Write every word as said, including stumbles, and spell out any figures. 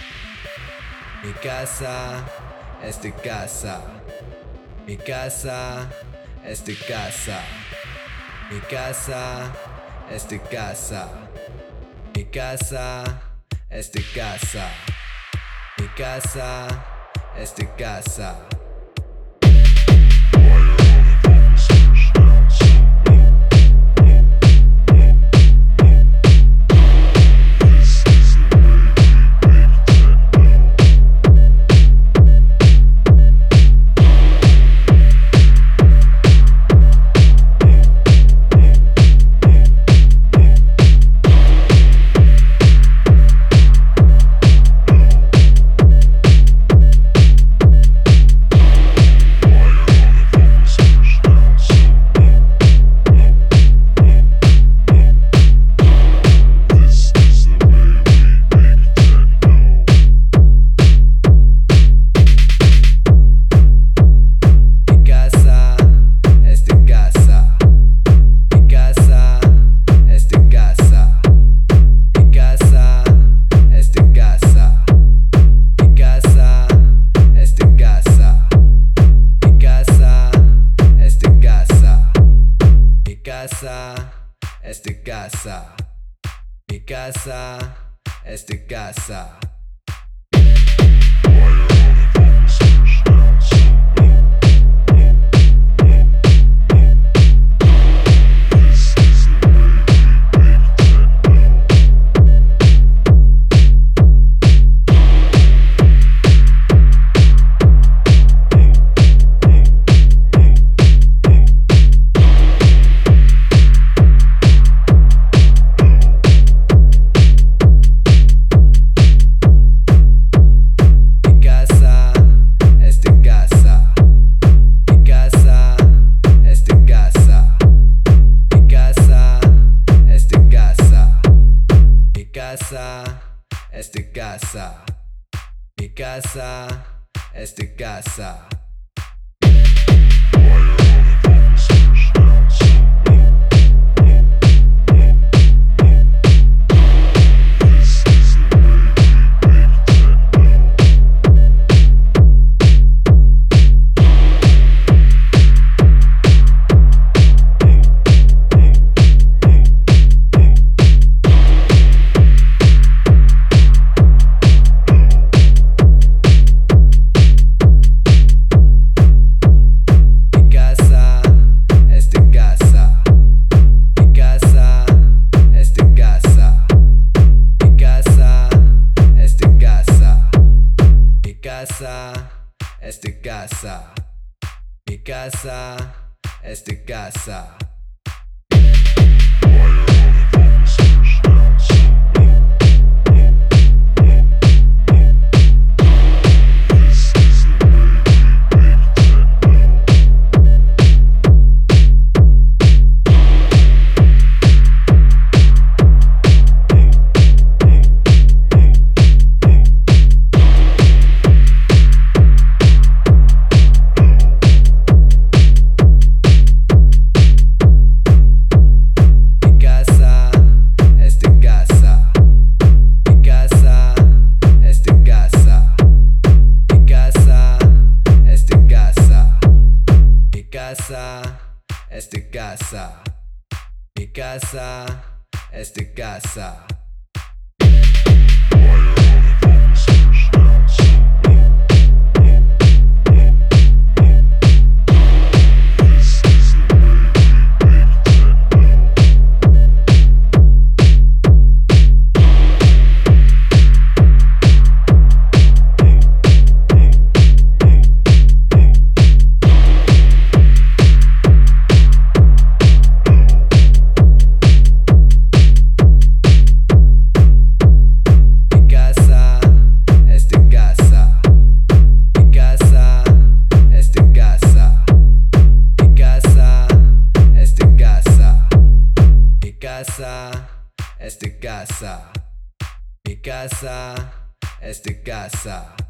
Mi casa es de casa. Mi casa es de casa. Mi casa es de casa. Mi casa es de casa. Mi casa es de casa. Es de casa. Mi casa es de casa. Es de casa. Mi casa es de casa. Es de casa. Mi casa es de casa. Es de casa. Mi casa es de casa. Es de casa. Mi casa es de casa.